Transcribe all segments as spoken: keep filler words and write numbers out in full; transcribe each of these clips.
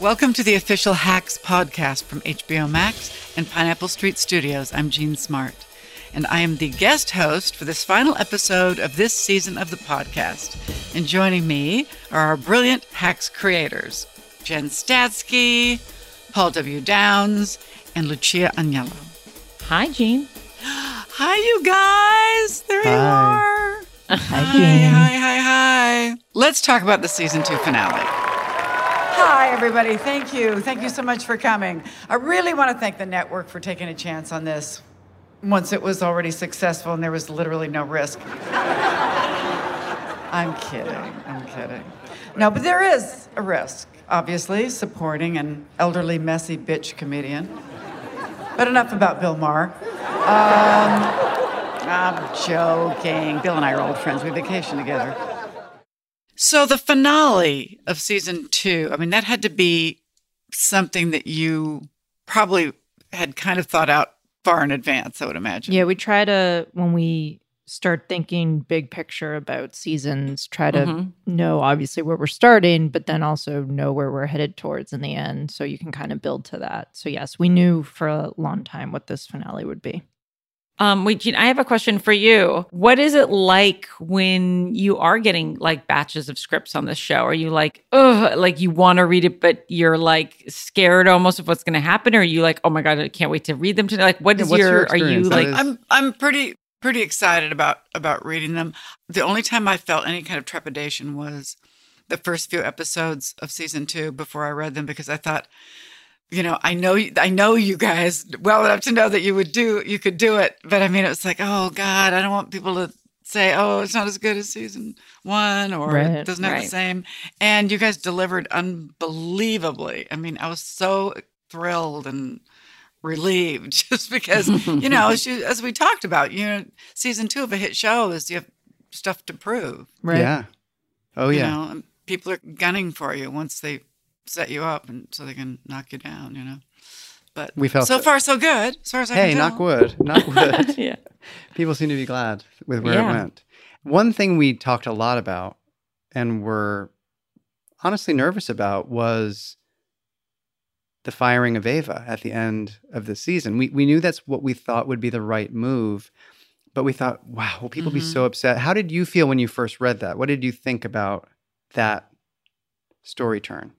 Welcome to the official Hacks podcast from H B O Max and Pineapple Street Studios. I'm Jean Smart, and I am the guest host for this final episode of this season of the podcast. And joining me are our brilliant Hacks creators, Jen Statsky, Paul W. Downs, and Lucia Agnello. Hi, Jean. Hi, you guys. There hi. you are. Hi, Jean. Hi, hi, hi. Let's talk about the season two finale. Hi, everybody. Thank you. Thank you so much for coming. I really want to thank the network for taking a chance on this once it was already successful and there was literally no risk. I'm kidding. I'm kidding. No, but there is a risk, obviously, supporting an elderly, messy bitch comedian. But enough about Bill Maher. Um, I'm joking. Bill and I are old friends. We vacation together. So the finale of season two, I mean, that had to be something that you probably had kind of thought out far in advance, I would imagine. Yeah, we try to, when we start thinking big picture about seasons, try to mm-hmm. know obviously where we're starting, but then also know where we're headed towards in the end. So you can kind of build to that. So yes, we knew for a long time what this finale would be. Um, wait, Jean, I have a question for you. What is it like when you are getting like batches of scripts on this show? Are you like, ugh, like you want to read it, but you're like scared almost of what's going to happen? Or are you like, oh my God, I can't wait to read them today? Like, what yeah, is what's your, your are you like? is- I'm I'm pretty pretty excited about about reading them. The only time I felt any kind of trepidation was the first few episodes of season two before I read them, because I thought, you know, I know, I know you guys well enough to know that you would do, you could do it. But I mean, it was like, oh God, I don't want people to say, oh, it's not as good as season one, or right, it doesn't have right. the same. And you guys delivered unbelievably. I mean, I was so thrilled and relieved just because, you know, as, you, as we talked about, you know, season two of a hit show is you have stuff to prove. Right. Yeah. Oh, yeah. You know, and people are gunning for you once they set you up, and so they can knock you down, you know. But We felt so that. far so good, as far as I Hey, can tell. knock wood. Knock wood. Yeah. People seem to be glad with where Yeah. it went. One thing we talked a lot about and were honestly nervous about was the firing of Ava at the end of the season. We we knew that's what we thought would be the right move, but we thought, wow, will people Mm-hmm. be so upset? How did you feel when you first read that? What did you think about that story turn?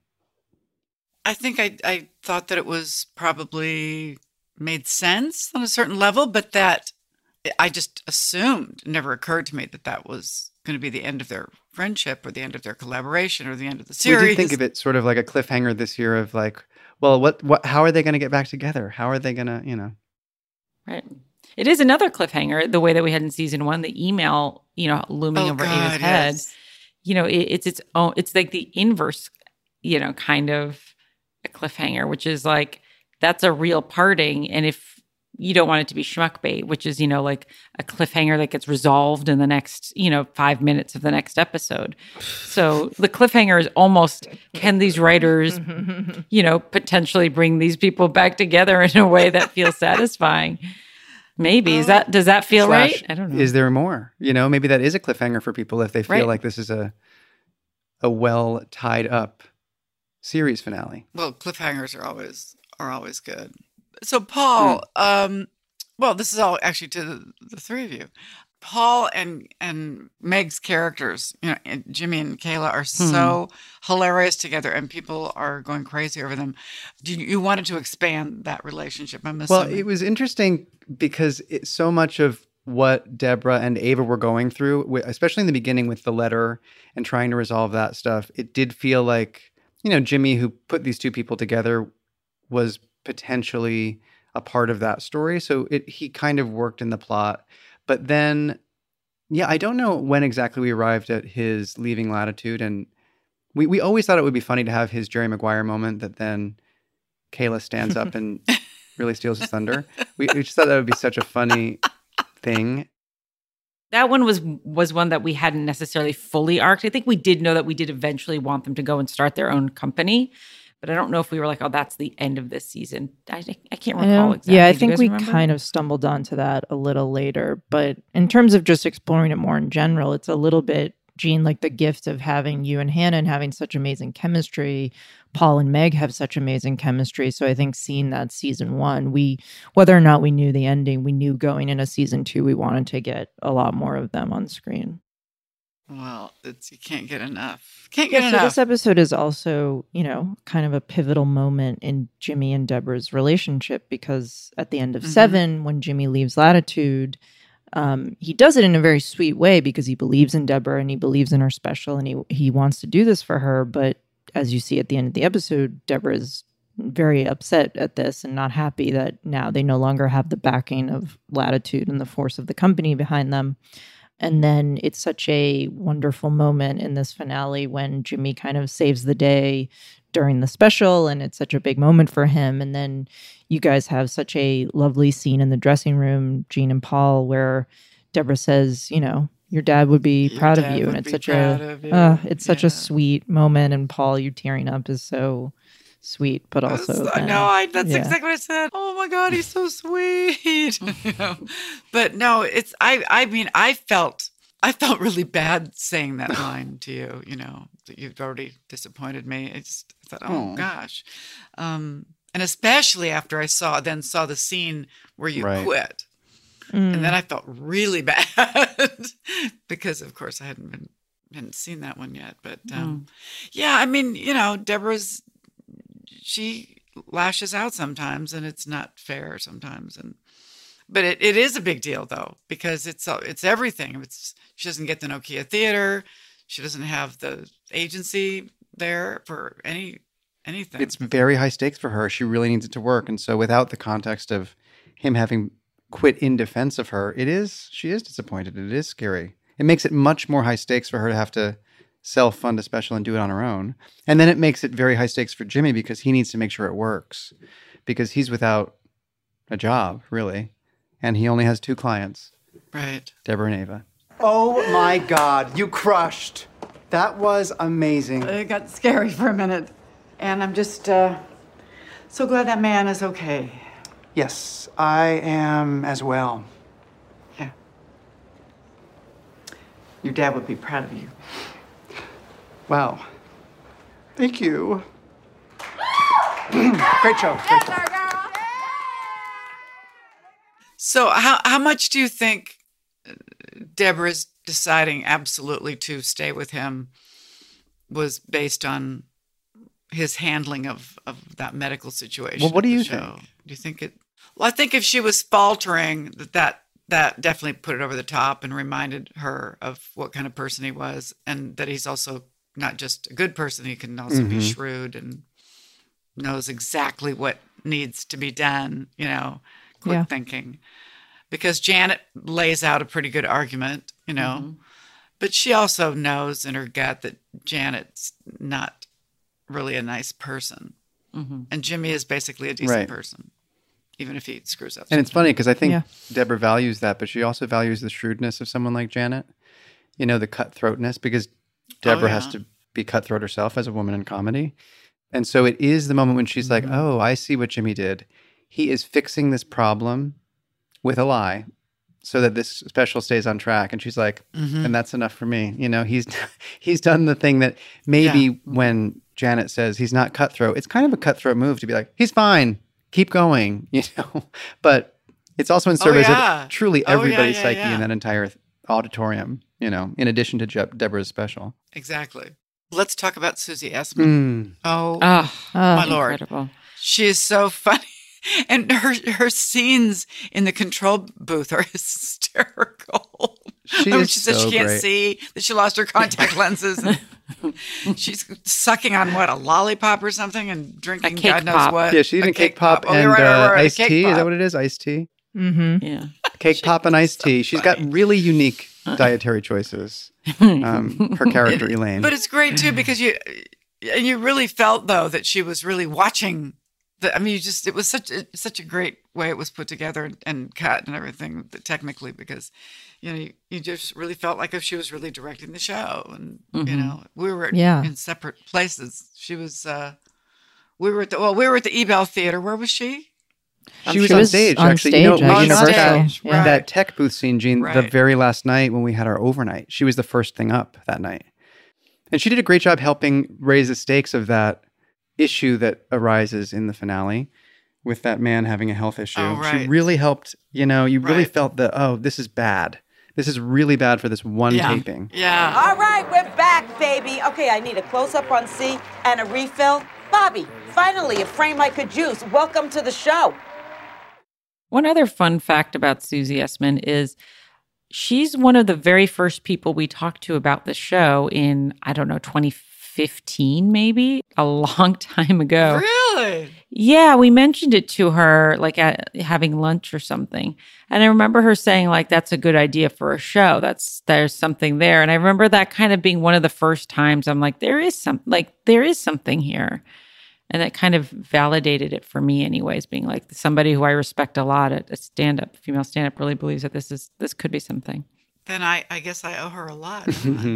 I think I, I thought that it was probably made sense on a certain level, but that I just assumed, it never occurred to me that that was going to be the end of their friendship or the end of their collaboration or the end of the series. We did think of it sort of like a cliffhanger this year of like, well, what, what, how are they going to get back together? How are they going to, you know? Right. It is another cliffhanger, the way that we had in season one, the email, you know, looming Oh, over God, Ava's head. yes. You know, it, it's its own, it's like the inverse, you know, kind of a cliffhanger, which is like, that's a real parting. And if you don't want it to be schmuck bait, which is, you know, like a cliffhanger that gets resolved in the next, you know, five minutes of the next episode. So the cliffhanger is almost, can these writers, you know, potentially bring these people back together in a way that feels satisfying? Maybe. Is that, does that feel Slash, right? I don't know. Is there more? You know, maybe that is a cliffhanger for people if they feel Right. like this is a a well tied up series finale. Well, cliffhangers are always are always good. So Paul, um, well, this is all actually to the, the three of you. Paul and and Meg's characters, you know, and Jimmy and Kayla are so hilarious together, and people are going crazy over them. Do you, you wanted to expand that relationship? I'm assuming. Well, it was interesting because it, so much of what Deborah and Ava were going through, wi- especially in the beginning with the letter and trying to resolve that stuff, it did feel like, you know, Jimmy, who put these two people together, was potentially a part of that story. So it he kind of worked in the plot. But then, yeah, I don't know when exactly we arrived at his leaving Latitude. And we, we always thought it would be funny to have his Jerry Maguire moment that then Kayla stands up and really steals his thunder. We, we just thought that would be such a funny thing. That one was was one that we hadn't necessarily fully arced. I think we did know that we did eventually want them to go and start their own company, but I don't know if we were like, oh, that's the end of this season. I, I can't I recall know. exactly. Yeah, I Do you think guys we remember? kind of stumbled onto that a little later. But in terms of just exploring it more in general, it's a little bit Gene, like the gift of having you and Hannah and having such amazing chemistry. Paul and Meg have such amazing chemistry. So I think seeing that season one, we, whether or not we knew the ending, we knew going into season two, we wanted to get a lot more of them on screen. Well, it's you can't get enough. Can't get Yeah, so enough. this episode is also, you know, kind of a pivotal moment in Jimmy and Deborah's relationship, because at the end of Mhm. seven, when Jimmy leaves Latitude, um, he does it in a very sweet way because he believes in Deborah and he believes in her special and he he wants to do this for her. But as you see at the end of the episode, Deborah is very upset at this and not happy that now they no longer have the backing of Latitude and the force of the company behind them. And then it's such a wonderful moment in this finale when Jimmy kind of saves the day during the special, and it's such a big moment for him. And then you guys have such a lovely scene in the dressing room, Gene and Paul, where Deborah says, you know, your dad would be Your proud of dad you. would And it's be such proud a, of you. uh, it's such Yeah. a sweet moment. And Paul, you tearing up is so sweet, but also, I then- know. I, that's yeah. exactly what I said. Oh my God, he's so sweet. You know? But no, it's. I. I mean, I felt. I felt really bad saying that line to you. You know that you've already disappointed me. I just I thought, oh Aw. gosh, um, and especially after I saw then saw the scene where you Right. quit, Mm. and then I felt really bad because, of course, I hadn't been hadn't seen that one yet. But um, yeah, I mean, you know, Deborah's. She lashes out sometimes and it's not fair sometimes. And, but it, it is a big deal though, because it's, it's everything. It's, she doesn't get the Nokia Theater. She doesn't have the agency there for any, anything. It's very high stakes for her. She really needs it to work. And so without the context of him having quit in defense of her, it is, she is disappointed. It is scary. It makes it much more high stakes for her to have to self-fund a special and do it on her own. And then it makes it very high stakes for Jimmy because he needs to make sure it works because he's without a job, really. And he only has two clients, right. Deborah and Ava. Oh my God, you crushed. That was amazing. It got scary for a minute. And I'm just uh, so glad that man is okay. Yes, I am as well. Yeah. Your dad would be proud of you. Wow. Thank you. Great show. Great show. So how how much do you think Deborah's deciding absolutely to stay with him was based on his handling of, of that medical situation? Well, what do of the you show? think? Do you think it? Well, I think if she was faltering, that that that definitely put it over the top and reminded her of what kind of person he was, and that he's also not just a good person; he can also be Mhm. shrewd and knows exactly what needs to be done. You know, quick Yeah. thinking. Because Janet lays out a pretty good argument, you know, Mhm. but she also knows in her gut that Janet's not really a nice person. Mhm. And Jimmy is basically a decent Right. person, even if he screws up. And it's funny because I think Yeah. Deborah values that, but she also values the shrewdness of someone like Janet, you know, the cutthroatness, because Deborah has yeah. to be cutthroat herself as a woman in comedy. And so it is the moment when she's like, oh, I see what Jimmy did. He is fixing this problem with a lie so that this special stays on track. And she's like, Mhm. and that's enough for me. You know, he's he's done the thing that maybe Yeah. when Janet says he's not cutthroat, it's kind of a cutthroat move to be like, he's fine, keep going, you know. But it's also in Oh, service yeah. of truly Oh, yeah, everybody's yeah, psyche yeah. in that entire auditorium, you know, in addition to Je- Deborah's special. Exactly. Let's talk about Susie Essman. Mm. Oh, Oh, my Oh, Lord. incredible. she is so funny. And her her scenes in the control booth are hysterical. She When is she says so she can't great. see, that she lost her contact lenses. And she's sucking on what, a lollipop or something, and drinking cake God knows pop. what. Yeah, she's A eating cake pop, Oh, and you're right, right, uh, right, iced cake tea. Is that pop. what it is? Iced tea? Mm-hmm. Yeah. Cake pop and iced tea. She's got funny. really unique dietary choices. Um, her character, Elaine. But it's great too because you and you really felt though that she was really watching. The, I mean, you just it was such a, such a great way it was put together and, and cut and everything technically because you know you, you just really felt like if she was really directing the show and you Mhm. know we were Yeah. in separate places. She was uh, we were at the well we were at the Ebell Theater. Where was she? She was She on was stage, on actually. stage you know, at we shot that, Universal. Yeah. that tech booth scene, Gene, the Right. very last night when we had our overnight. She was the first thing up that night. And she did a great job helping raise the stakes of that issue that arises in the finale with that man having a health issue. Oh, right. She really helped, you know, you really Right. felt that, oh, this is bad. This is really bad for this one Yeah. taping. Yeah. All right, we're back, baby. Okay, I need a close-up on C and a refill. Bobby, finally, a frame I could use. Welcome to the show. One other fun fact about Susie Essman is she's one of the very first people we talked to about the show in, I don't know, twenty fifteen maybe, a long time ago. Really? Yeah, we mentioned it to her, like at having lunch or something. And I remember her saying, like, that's a good idea for a show. That's there's something there. And I remember that kind of being one of the first times I'm like, there is some like there is something here. And that kind of validated it for me anyways, being like somebody who I respect a lot at a stand-up, female stand-up really believes that this is this could be something. Then I, I guess I owe her a lot.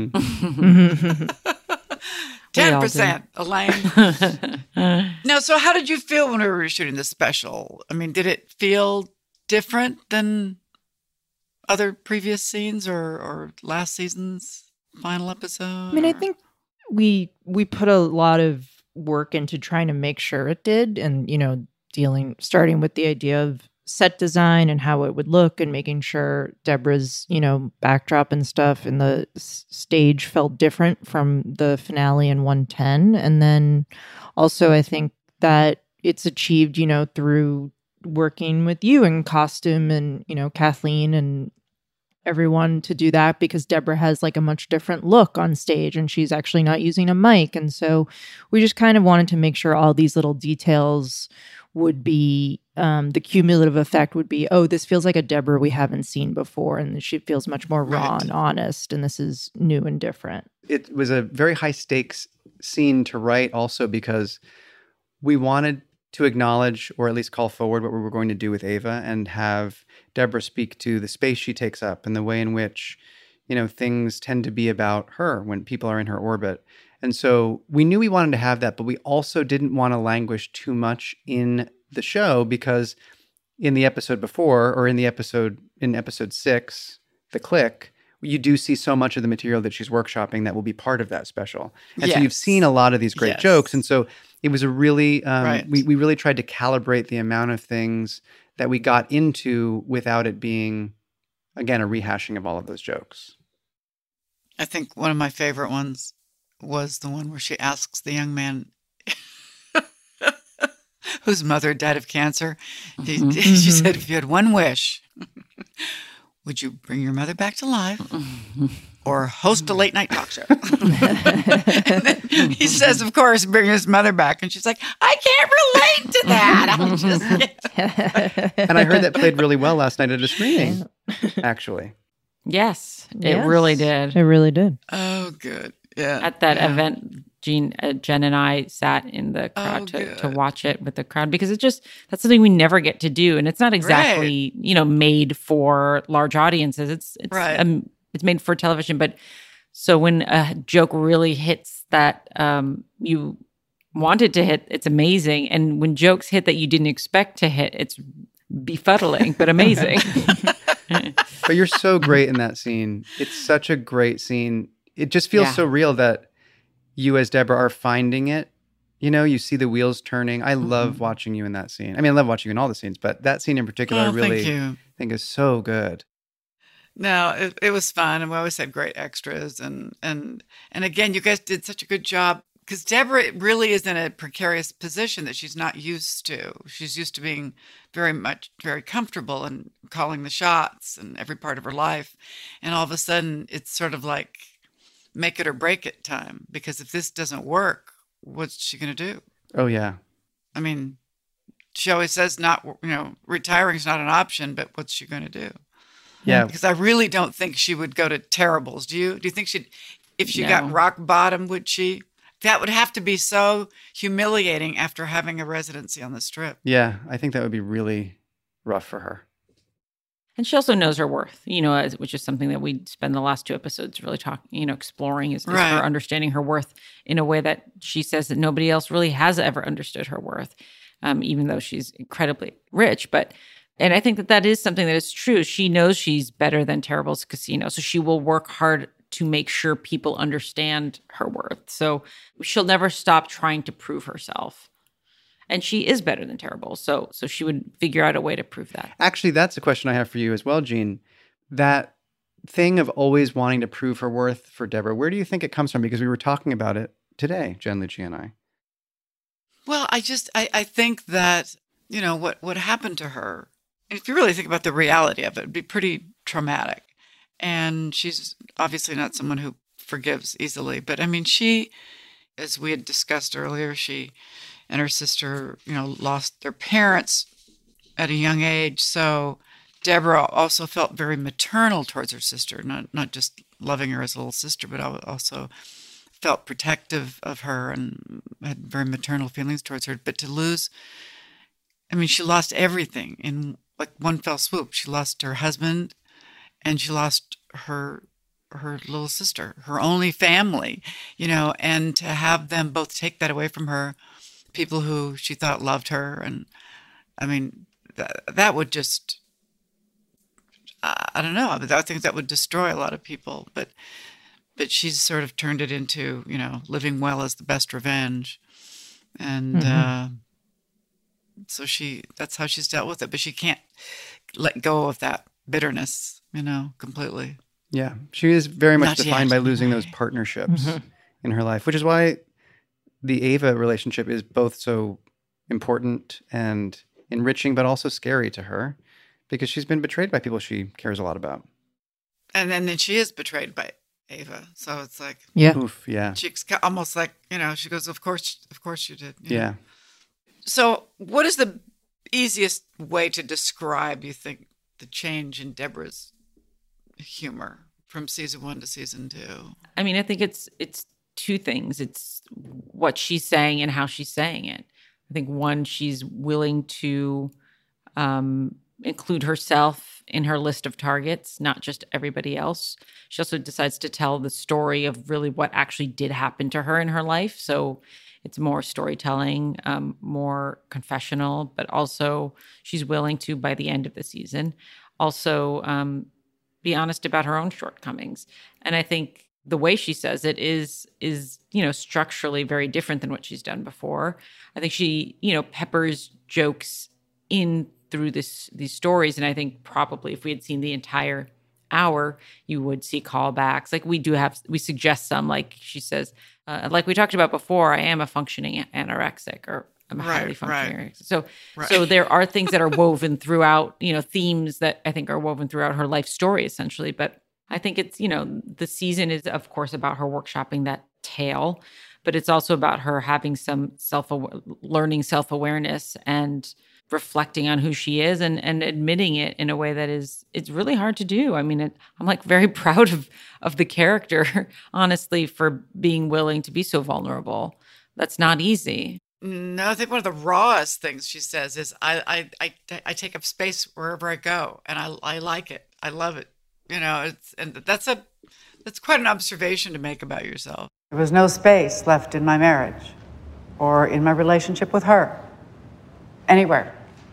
We all Ten do. percent, Elaine. No, so how did you feel when we were shooting this special? I mean, did it feel different than other previous scenes or, or last season's final episode? I mean, I or- think we we put a lot of work into trying to make sure it did, and you know, dealing starting with the idea of set design and how it would look, and making sure Deborah's you know backdrop and stuff in the s- stage felt different from the finale in one ten, and then also I think that it's achieved you know through working with you in costume and you know Kathleen and everyone to do that, because Deborah has like a much different look on stage and she's actually not using a mic. And so we just kind of wanted to make sure all these little details would be, um, the cumulative effect would be, oh, this feels like a Deborah we haven't seen before. And she feels much more raw Right. and honest. And this is new and different. It was a very high stakes scene to write also because we wanted to acknowledge or at least call forward what we were going to do with Ava and have Deborah speak to the space she takes up and the way in which, you know, things tend to be about her when people are in her orbit. And so we knew we wanted to have that, but we also didn't want to languish too much in the show because in the episode before or in the episode, in episode six, The Click, you do see so much of the material that she's workshopping that will be part of that special. And so you've Yes. seen a lot of these great Yes. jokes. And so it was a really, um, Right. we, we really tried to calibrate the amount of things that we got into without it being, again, a rehashing of all of those jokes. I think one of my favorite ones was the one where she asks the young man whose mother died of cancer. He- Mhm. She said, if you had one wish, would you bring your mother back to life or host a late night talk show? And then he says, of course, bring his mother back. And she's like, I can't relate to that. I'm just, And I heard that played really well last night at a screening, actually. Yes, it Yes. really did. It really did. oh, good. Yeah. At that yeah. event, Jean, uh, Jen and I sat in the crowd Oh, to, to good. watch it with the crowd because it just, that's something we never get to do. And it's not exactly, you know, made for large audiences. It's, it's, Right. um, it's made for television. But so when a joke really hits that um, you wanted to hit, it's amazing. And when jokes hit that you didn't expect to hit, it's befuddling, but amazing. But you're so great in that scene. It's such a great scene. It just feels Yeah. so real that you as Deborah are finding it. You know, you see the wheels turning. I love watching you in that scene. I mean, I love watching you in all the scenes, but that scene in particular, I Oh, really thank you. think is so good. No, it, it was fun, and we always had great extras, and and and again, you guys did such a good job because Deborah really is in a precarious position that she's not used to. She's used to being very much very comfortable and calling the shots in every part of her life, and all of a sudden, it's sort of like make it or break it time. Because if this doesn't work, what's she going to do? Oh, yeah. I mean, she always says not you know retiring is not an option, but what's she going to do? Yeah. Because I really don't think she would go to terribles. Do you? Do you think she'd, if she No. got rock bottom, would she? That would have to be so humiliating after having a residency on the Strip. Yeah. I think that would be really rough for her. And she also knows her worth, you know, as, which is something that we spend the last two episodes really talking, you know, exploring is, is Right. her understanding her worth in a way that she says that nobody else really has ever understood her worth. um, even though she's incredibly rich. But and I think that that is something that is true. She knows she's better than Terrible's casino, so she will work hard to make sure people understand her worth. So she'll never stop trying to prove herself. And she is better than Terrible. So so she would figure out a way to prove that. Actually, that's a question I have for you as well, Jean. That thing of always wanting to prove her worth for Deborah, where do you think it comes from? Because we were talking about it today, Gianluca and I. Well, I just, I, I think that, you know, what, what happened to her, if you really think about the reality of it, it'd be pretty traumatic. And she's obviously not someone who forgives easily. But I mean, she, as we had discussed earlier, she and her sister, you know, lost their parents at a young age. So Deborah also felt very maternal towards her sister, not not just loving her as a little sister, but also felt protective of her and had very maternal feelings towards her. But to lose, I mean, she lost everything in like one fell swoop. She lost her husband and she lost her her little sister, her only family, you know, and to have them both take that away from her, people who she thought loved her. And I mean, that, that would just, I don't know, I think that would destroy a lot of people. But but she's sort of turned it into, you know, living well is the best revenge. And mm-hmm. uh, so she, that's how she's dealt with it. But she can't let go of that bitterness, you know, completely. Yeah. She is very much Not defined yet. by losing those partnerships Mm-hmm. in her life, which is why the Ava relationship is both so important and enriching, but also scary to her, because she's been betrayed by people she cares a lot about. And then, then she is betrayed by Ava. So it's like, Yeah. Oof, yeah. she's almost like, you know, she goes, of course, of course you did. you Yeah. know. So what is the easiest way to describe, you think, the change in Deborah's humor from season one to season two? I mean, I think it's it's two things. It's what she's saying and how she's saying it. I think one, she's willing to um, include herself in her list of targets, not just everybody else. She also decides to tell the story of really what actually did happen to her in her life. So it's more storytelling, um, more confessional, but also she's willing to, by the end of the season, also um, be honest about her own shortcomings. And I think the way she says it is, is, you know, structurally very different than what she's done before. I think she, you know, peppers jokes in through this these stories. And I think probably if we had seen the entire hour, you would see callbacks. Like we do have, we suggest some, like she says, uh, like we talked about before, I am a functioning anorexic, or I'm a Right, highly functioning right. anorexic. So, Right. so there are things that are woven throughout, you know, themes that I think are woven throughout her life story, essentially. But I think it's, you know, the season is, of course, about her workshopping that tale, but it's also about her having some self, learning self-awareness and reflecting on who she is and, and admitting it in a way that is, it's really hard to do. I mean, it, I'm like very proud of, of the character, honestly, for being willing to be so vulnerable. That's not easy. No, I think one of the rawest things she says is, I I, I, I take up space wherever I go, and I, I like it. I love it. You know, it's and that's a that's quite an observation to make about yourself. There was no space left in my marriage or in my relationship with her. Anywhere.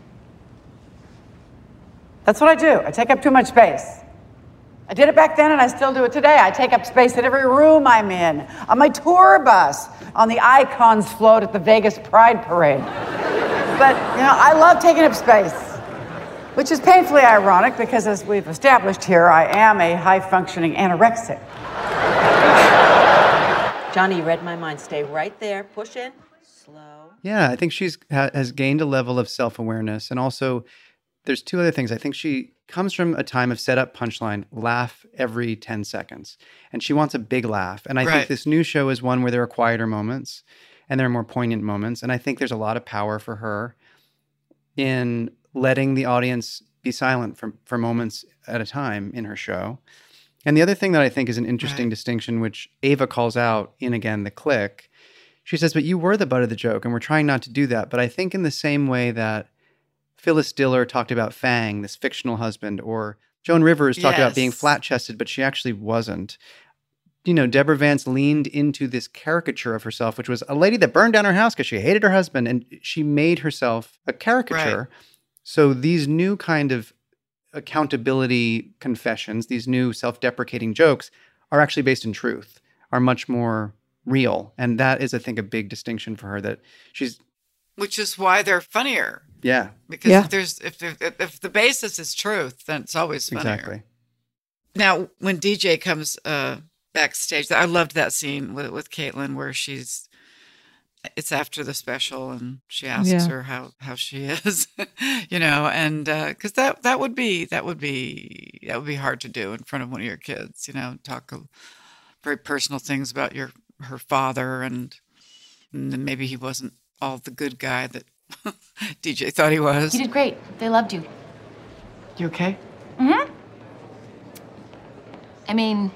That's what I do. I take up too much space. I did it back then and I still do it today. I take up space in every room I'm in, on my tour bus, on the icons float at the Vegas Pride Parade. But, you know, I love taking up space, which is painfully ironic because, as we've established here, I am a high-functioning anorexic. Johnny, you read my mind. Stay right there. Push in. Slow. Yeah, I think she's ha- has gained a level of self-awareness. And also, there's two other things. I think she comes from a time of setup, punchline, laugh every ten seconds. And she wants a big laugh. And I Right. think this new show is one where there are quieter moments and there are more poignant moments. And I think there's a lot of power for her in letting the audience be silent for, for moments at a time in her show. And the other thing that I think is an interesting Right. distinction, which Ava calls out in, again, The Click, she says, but you were the butt of the joke, and we're trying not to do that. But I think in the same way that Phyllis Diller talked about Fang, this fictional husband, or Joan Rivers talked about being Yes. flat-chested, but she actually wasn't. you know, Deborah Vance leaned into this caricature of herself, which was a lady that burned down her house because she hated her husband, and she made herself a caricature. Right. So these new kind of accountability confessions, these new self-deprecating jokes are actually based in truth, are much more real. And that is, I think, a big distinction for her, that she's... Which is why they're funnier. Yeah. Because Yeah. if there's if, there, if the basis is truth, then it's always funnier. Exactly. Now, when D J comes uh, backstage, I loved that scene with, with Caitlin where she's, it's after the special and she asks Yeah. her how, how she is, you know, and because that, that would be, that would be, that would be hard to do in front of one of your kids, you know, talk uh, very personal things about your, her father, and, and then maybe he wasn't all the good guy that D J thought he was. You did great. They loved you. You okay? Mm-hmm. I mean,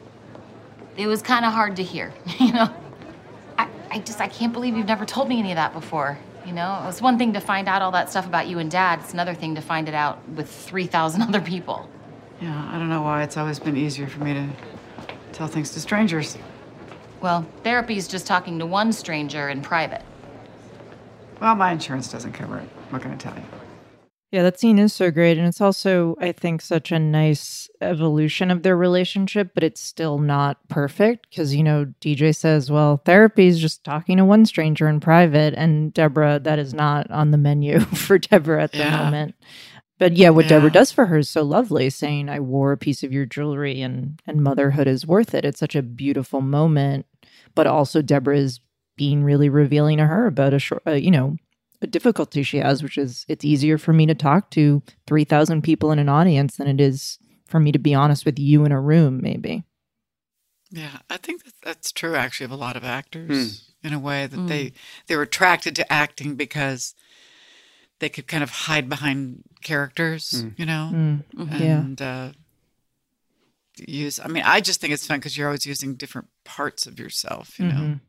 it was kind of hard to hear, you know? I, I just, I can't believe you've never told me any of that before, you know? It's one thing to find out all that stuff about you and Dad. It's another thing to find it out with three thousand other people. Yeah, I don't know why it's always been easier for me to tell things to strangers. Well, therapy's just talking to one stranger in private. Well, my insurance doesn't cover it. What can I tell you? Yeah, that scene is so great. And it's also, I think, such a nice evolution of their relationship, but it's still not perfect because, you know, D J says, well, therapy is just talking to one stranger in private. And Deborah, that is not on the menu for Deborah at the Yeah. moment. But yeah, what Yeah. Deborah does for her is so lovely, saying, I wore a piece of your jewelry and, and motherhood is worth it. It's such a beautiful moment. But also Deborah is being really revealing to her about a short, uh, you know, a difficulty she has, which is it's easier for me to talk to three thousand people in an audience than it is for me to be honest with you in a room, maybe. Yeah, I think that that's true, actually, of a lot of actors in a way that they they were attracted to acting because they could kind of hide behind characters, you know, Mm, yeah. and uh, use. I mean, I just think it's fun because you're always using different parts of yourself, you know. Mhm.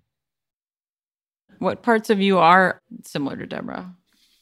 What parts of you are similar to Deborah?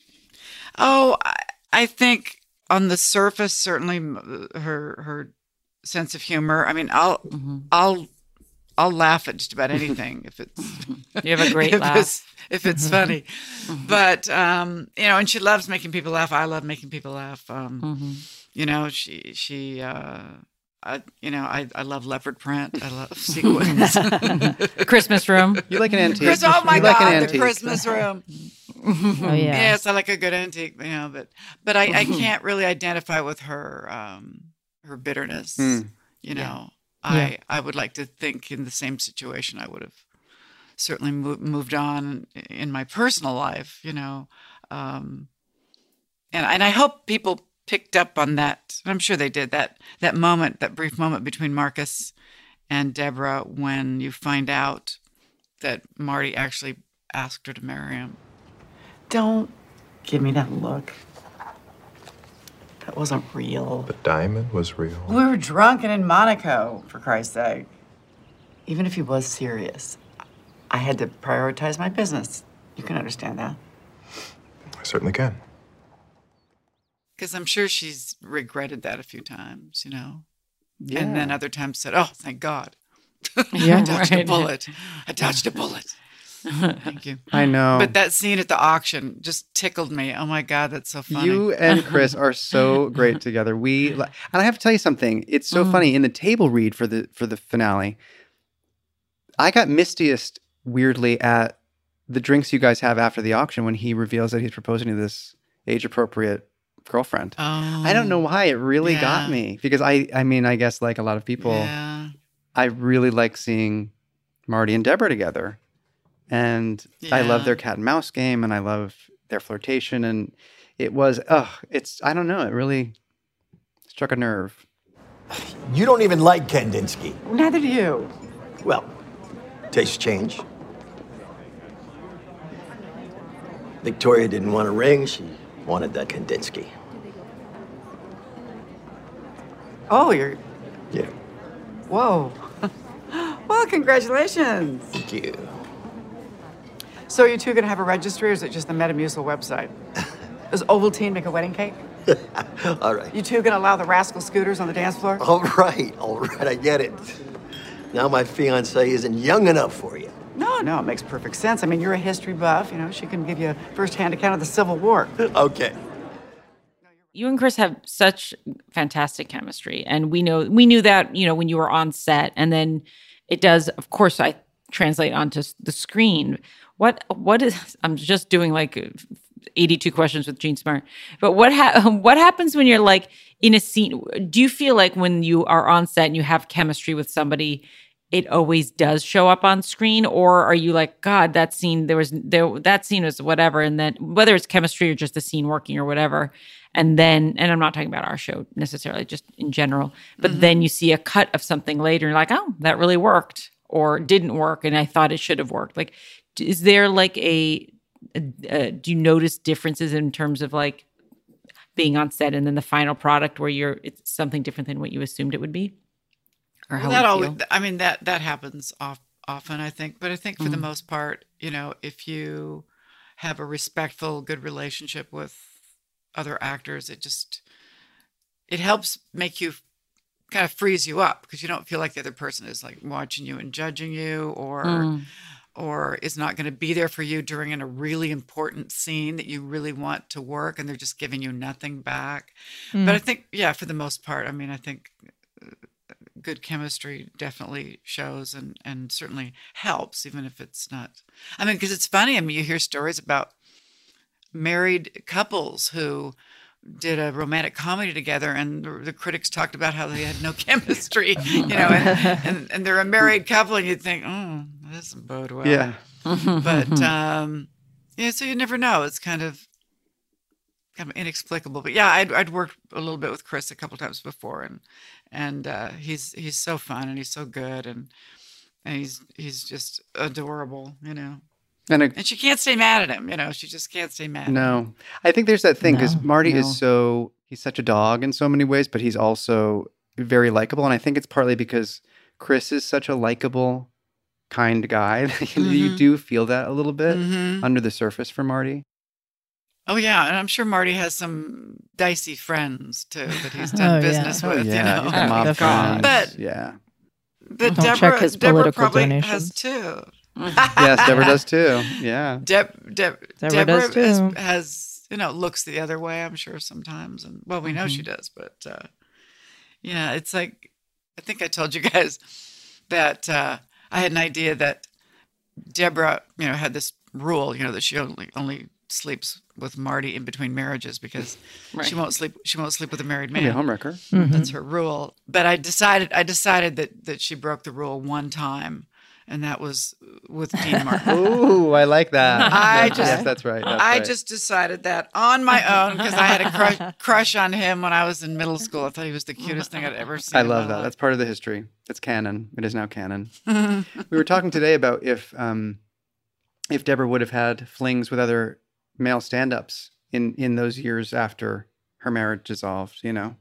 Oh, I, I think on the surface, certainly m- her her sense of humor. I mean, I'll I'll I'll laugh at just about anything if it's You have a great if laugh. it's, if it's funny. But um, you know, and she loves making people laugh. I love making people laugh. Um, You know, she she. Uh, I, you know, I, I love leopard print. I love sequins. Christmas room. You like an antique. Chris, oh my you like God, an the antique. Christmas room. Oh, yeah. Yes, I like a good antique, you know, but but I, I can't really identify with her um, her bitterness. Mm. You know, I I would like to think in the same situation I would have certainly mo- moved on in my personal life. You know, um, and and I hope people picked up on that. I'm sure they did, that that moment, that brief moment between Marcus and Deborah when you find out that Marty actually asked her to marry him. Don't give me that look. That wasn't real. The diamond was real. We were drunk and in Monaco, for Christ's sake. Even if he was serious, I had to prioritize my business. You can understand that. I certainly can. Because I'm sure she's regretted that a few times, you know? Yeah. And then other times said, oh, thank God. Yeah, I dodged a right. bullet. I dodged a bullet. Thank you. I know. But that scene at the auction just tickled me. Oh, my God, that's so funny. You and Chris are so great together. We and I have to tell you something. It's so funny in the table read for the for the finale. I got mistiest weirdly at the drinks you guys have after the auction when he reveals that he's proposing to this age appropriate girlfriend. Oh, I don't know why it really got yeah. me because I I mean I guess like a lot of people Yeah. I really like seeing Marty and Deborah together. And I love Yeah. their cat and mouse game and I love their flirtation. And it was, oh, it's, I don't know, it really struck a nerve. You don't even like Kandinsky. Neither do you. Well, tastes change. Victoria didn't want a ring. She wanted that Kandinsky. Oh, you're, Yeah. whoa. Well, congratulations. Thank you. So are you two going to have a registry or is it just the Metamucil website? Does Ovaltine make a wedding cake? All right. You two going to allow the rascal scooters on the dance floor? All right. All right. I get it. Now my fiancée isn't young enough for you. No, no, it makes perfect sense. I mean, you're a history buff. You know, she can give you a first-hand account of the Civil War. Okay. You and Chris have such fantastic chemistry, and we know we knew that, you know, when you were on set, and then it does, of course, I translate onto the screen. What what is? I'm just doing like eighty-two questions with Jean Smart, but what ha- what happens when you're like in a scene? Do you feel like when you are on set and you have chemistry with somebody, it always does show up on screen, or are you like, God, that scene there was there that scene was whatever, and then whether it's chemistry or just the scene working or whatever, and then and I'm not talking about our show necessarily, just in general, but mm-hmm. then you see a cut of something later, and you're like, oh, that really worked, or didn't work, and I thought it should have worked. Like, is there like a, a, a do you notice differences in terms of like being on set and then the final product where you're it's something different than what you assumed it would be? Or how well, that you always, feel? I mean, that that happens off, often, I think. But I think for Mm-hmm. the most part, you know, if you have a respectful, good relationship with other actors, it just, it helps make you, kind of frees you up because you don't feel like the other person is like watching you and judging you or, Mm. or is not going to be there for you during a really important scene that you really want to work and they're just giving you nothing back. Mm. But I think, yeah, for the most part, I mean, I think good chemistry definitely shows and, and certainly helps, even if it's not. I mean, because it's funny. I mean, you hear stories about married couples who did a romantic comedy together, and the, the critics talked about how they had no chemistry, you know, and, and, and they're a married couple, and you'd think, oh, that doesn't bode well. Yeah. But, um, yeah, so you never know. It's kind of, kind of inexplicable. But yeah, I'd, I'd worked a little bit with Chris a couple times before, and and uh, he's he's so fun and he's so good and and he's he's just adorable, you know. And, a, And she can't stay mad at him, you know. She just can't stay mad. at him. no, I think there's that thing because No, Marty no. is so, he's such a dog in so many ways, but he's also very likable. And I think it's partly because Chris is such a likable, kind guy. You Mhm. do feel that a little bit Mhm. under the surface for Marty. Oh yeah, and I'm sure Marty has some dicey friends too that he's Oh, done yeah. business Oh, with, yeah. you know. He's got mob Definitely. friends. But- yeah. But Don't Deborah, check his Deborah political probably donations. has too. Yes, Deborah does too. Yeah. Deb, Deb, Deborah Deborah does has, too. has, you know, looks the other way, I'm sure sometimes. And well, we know Mm-hmm. she does, but uh, yeah, it's like, I think I told you guys that uh, I had an idea that Deborah, you know, had this rule, you know, that she only, only sleeps with Marty in between marriages because Right. she won't sleep, she won't sleep with a married Maybe a man. homewrecker. Mm-hmm. That's her rule. But I decided I decided that that she broke the rule one time, and that was with Dean Martin. Ooh, I like that. I yes, just- yes, that's right. That's I right. just decided that on my own because I had a crush, crush on him when I was in middle school. I thought he was the cutest thing I'd ever seen. I in my love that. life. That's part of the history. It's canon. It is now canon. We were talking today about if um, if Deborah would have had flings with other male stand-ups in in those years after her marriage dissolved. You know.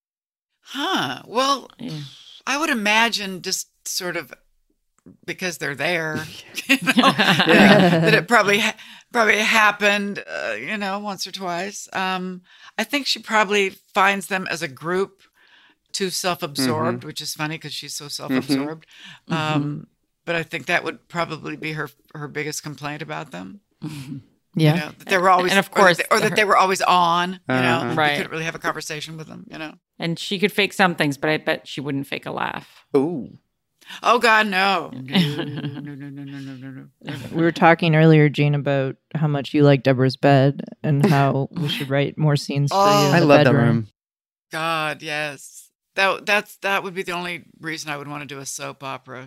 Huh. Well, Yeah. I would imagine just sort of because they're there, you know, Yeah. that it probably ha- probably happened, uh, you know, once or twice. Um, I think she probably finds them as a group too self-absorbed, which is funny because she's so self-absorbed. Um, but I think that would probably be her her biggest complaint about them. Yeah. You know, that they were always, And of or that course, they- or that, her- they were always on. You know, Uh-huh. you Right. couldn't really have a conversation with them. You know. And she could fake some things, but I bet she wouldn't fake a laugh. Ooh. Oh God, no! No, no, no, no, no, no, no, no. We were talking earlier, Jean, about how much you like Deborah's bed and how we should write more scenes for Oh. you. In I the love that bedroom. room. God, yes. That that's that would be the only reason I would want to do a soap opera.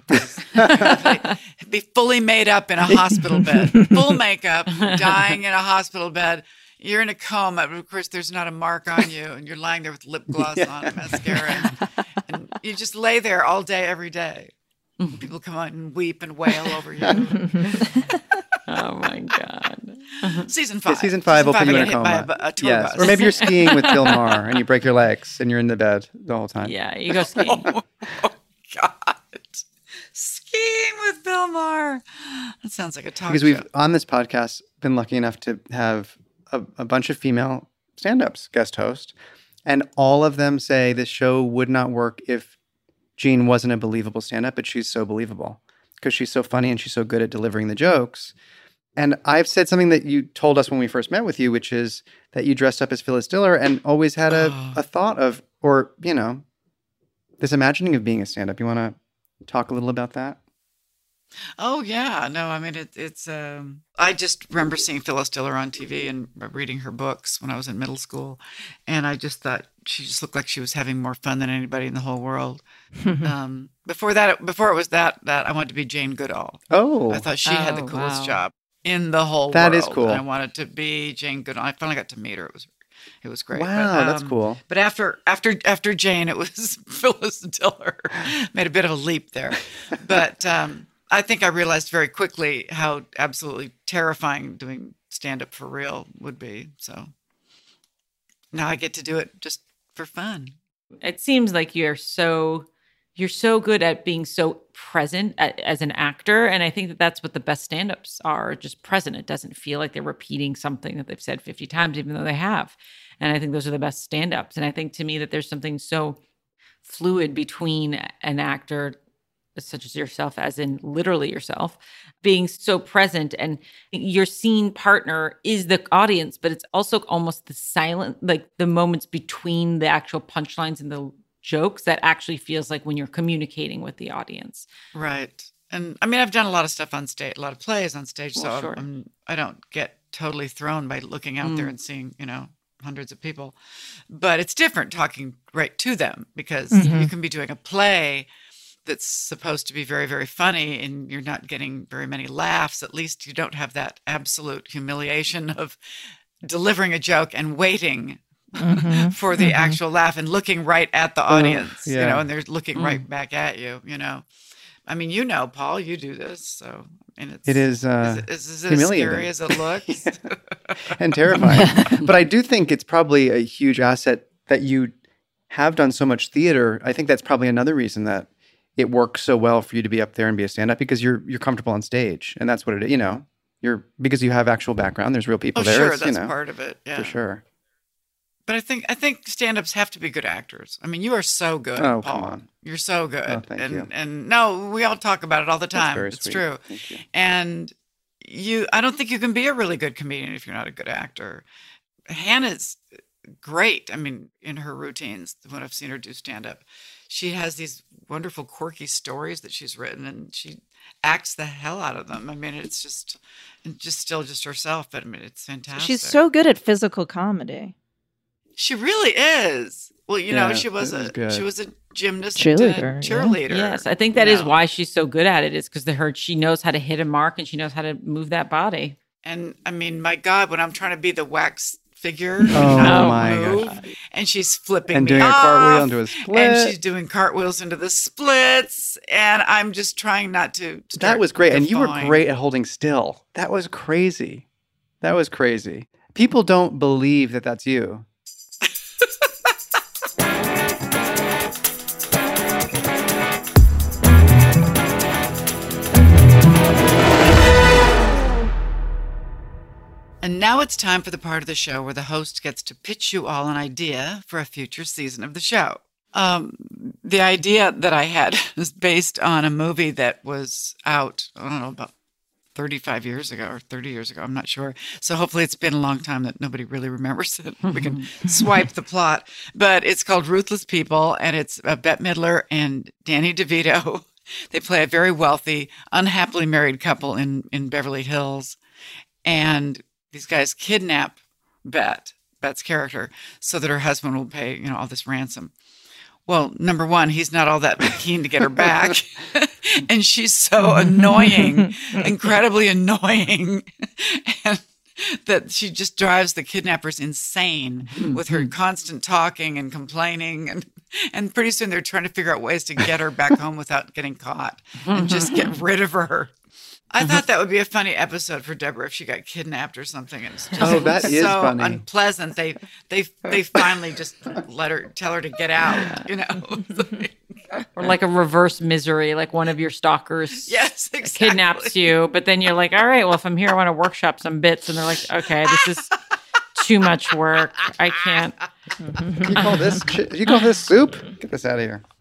It'd be fully made up in a hospital bed, full makeup, dying in a hospital bed. You're in a coma, but of course there's not a mark on you, and you're lying there with lip gloss on and mascara, and, and you just lay there all day, every day. People come out and weep and wail over you. Oh my God. Season five. Yeah, season five will put you I in get a hit by coma. a, a tour Yes, bus. or maybe you're skiing with Bill Maher and you break your legs and you're in the bed the whole time. Yeah, you go skiing. Oh, God. Skiing with Bill Maher. That sounds like a talk Because show. we've on this podcast been lucky enough to have a, a bunch of female stand-ups guest host, and all of them say this show would not work if Jean wasn't a believable stand-up, but she's so believable because she's so funny and she's so good at delivering the jokes. And I've said something that you told us when we first met with you, which is that you dressed up as Phyllis Diller and always had a, oh. a thought of, or, you know, this imagining of being a stand-up. You want to talk a little about that? Oh, yeah. No, I mean, it, it's, um, I just remember seeing Phyllis Diller on T V and reading her books when I was in middle school. And I just thought she just looked like she was having more fun than anybody in the whole world. um, before that, before it was that, that I wanted to be Jane Goodall. Oh. I thought she oh, had the coolest wow. job in the whole that world. That is cool. And I wanted to be Jane Goodall. I finally got to meet her. It was It was great. Wow, but, um, that's cool. But after after after Jane, it was Phyllis Diller. Made a bit of a leap there. But um, I think I realized very quickly how absolutely terrifying doing stand-up for real would be. So now I get to do it just for fun. It seems like you're so you're so good at being so present at, as an actor, and I think that that's what the best stand-ups are, just present. It doesn't feel like they're repeating something that they've said fifty times, even though they have. And I think those are the best stand-ups. And I think to me that there's something so fluid between an actor such as yourself, as in literally yourself, being so present, and your scene partner is the audience, but it's also almost the silent, like the moments between the actual punchlines and the jokes that actually feels like when you're communicating with the audience. Right. And I mean, I've done a lot of stuff on stage, a lot of plays on stage, Well, so sure. I'm, I'm, I don't get totally thrown by looking out Mm. there and seeing, you know, hundreds of people. But it's different talking right to them because Mhm. you can be doing a play that's supposed to be very, very funny and you're not getting very many laughs. At least you don't have that absolute humiliation of delivering a joke and waiting Mhm. for the Mhm. actual laugh and looking right at the audience, you yeah. know, and they're looking Mm. right back at you, you know. I mean, you know, Paul, you do this, so and it's It is, uh, is, it, is, is it as humiliating. scary as it looks? and terrifying. But I do think it's probably a huge asset that you have done so much theater. I think that's probably another reason that it works so well for you to be up there and be a stand-up because you're you're comfortable on stage, and that's what it is. You know, you're because you have actual background. There's real people Oh, there. sure, It's, that's you know, part of it. Yeah, for sure. But I think I think stand-ups have to be good actors. I mean, you are so good, Oh, Paul. come on. You're so good. Oh, thank and you. and no, we all talk about it all the That's time. very It's sweet. true. Thank you. And you I don't think you can be a really good comedian if you're not a good actor. Hannah's great. I mean, in her routines, when I've seen her do stand-up, she has these wonderful, quirky stories that she's written, and she acts the hell out of them. I mean, it's just, and just still just herself. But I mean, it's fantastic. She's so good at physical comedy. She really is. Well, you know, Yeah, she was it was a good. she was a gymnast, Cheerleader, and a yeah. cheerleader. Yes, I think that is you know. why she's so good at it, is because her she knows how to hit a mark and she knows how to move that body. And I mean, my God, when I'm trying to be the wax figure, Oh, and my move, God. and she's flipping And me doing a off, cartwheel into a split. and she's doing cartwheels into the splits, and I'm just trying not to. That start was great. And you were guffawing. great at holding still. That was crazy. That was crazy. People don't believe that that's you. And now it's time for the part of the show where the host gets to pitch you all an idea for a future season of the show. Um, the idea that I had was based on a movie that was out, I don't know, about thirty-five years ago or thirty years ago. I'm not sure. So hopefully it's been a long time that nobody really remembers it. We can swipe the plot. But it's called Ruthless People, and it's uh, Bette Midler and Danny DeVito. They play a very wealthy, unhappily married couple in, in Beverly Hills. And these guys kidnap Bette, Bette's character, so that her husband will pay, you know, all this ransom. Well, number one, he's not all that keen to get her back. And she's so annoying, incredibly annoying, and that she just drives the kidnappers insane with her constant talking and complaining. And, and pretty soon they're trying to figure out ways to get her back home without getting caught and just get rid of her. I thought that would be a funny episode for Deborah if she got kidnapped or something. And it's just Oh, that is so funny. unpleasant. They they they finally just let her tell her to get out. You know, Or like a reverse Misery, like one of your stalkers yes, exactly. kidnaps you, but then you're like, all right, well, if I'm here, I want to workshop some bits. And they're like, okay, this is too much work. I can't. You call this chi- you call this soup? Get this out of here.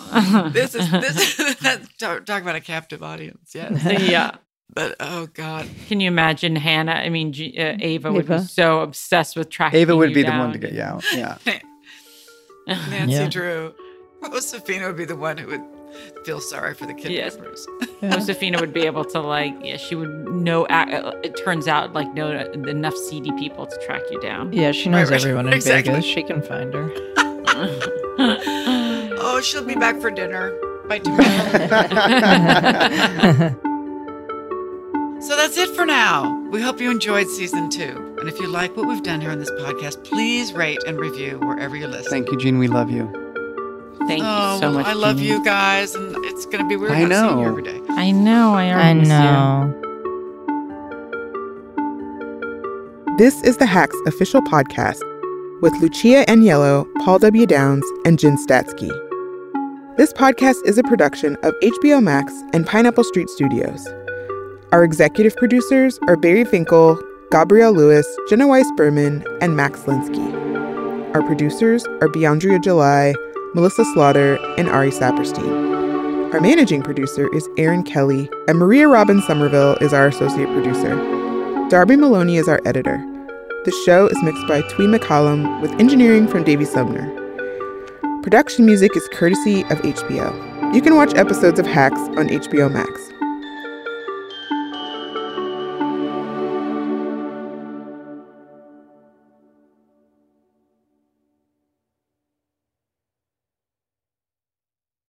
this is this. talk, talk about a captive audience. Yes. Yeah. But oh god, can you imagine Hannah? I mean, G- uh, Ava would Ava. be so obsessed with tracking. Ava would you be down. the one to get you out. Yeah. Nancy Yeah. Drew. Josefina would be the one who would feel sorry for the kidnappers. Yes. Josefina would be able to like, yeah, she would know. Uh, it turns out like know enough seedy people to track you down. Yeah, she knows Right, right. everyone in Exactly. Vegas. She can find her. Oh, she'll be back for dinner by tomorrow. So that's it for now. We hope you enjoyed season two. And if you like what we've done here on this podcast, please rate and review wherever you listen. Thank you, Gene. We love you. Thank oh, you so much. I love Jeannie. you guys, and it's going to be weird I not seeing you know. every day. I know. I I already miss know. This is the Hacks official podcast with Lucia Aniello, Paul W. Downs, and Jen Statsky. This podcast is a production of H B O Max and Pineapple Street Studios. Our executive producers are Barry Finkel, Gabrielle Lewis, Jenna Weiss-Berman, and Max Linsky. Our producers are Biandria July, Melissa Slaughter, and Ari Saperstein. Our managing producer is Aaron Kelly, and Maria Robin Somerville is our associate producer. Darby Maloney is our editor. The show is mixed by Twee McCollum with engineering from Davey Sumner. Production music is courtesy of H B O. You can watch episodes of Hacks on H B O Max.